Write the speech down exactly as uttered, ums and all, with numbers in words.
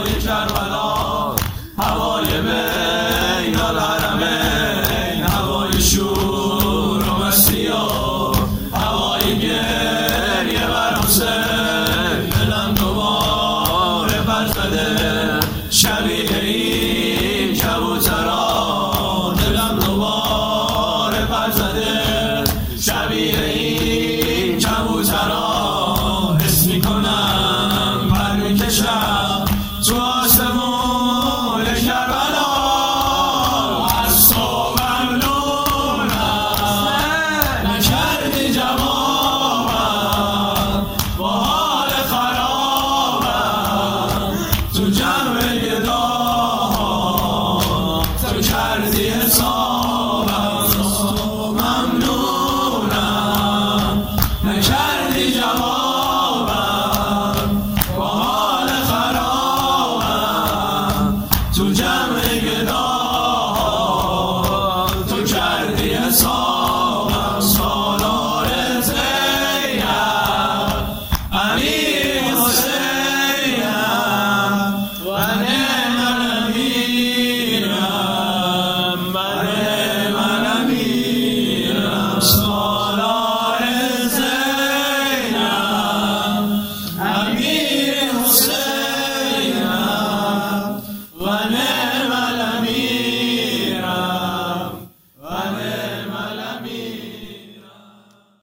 هوای کربلا، هوای بین الحرمین، هوای شور و مستی و هوای گریه بر حسین. دلم دوباره پر زده شبیه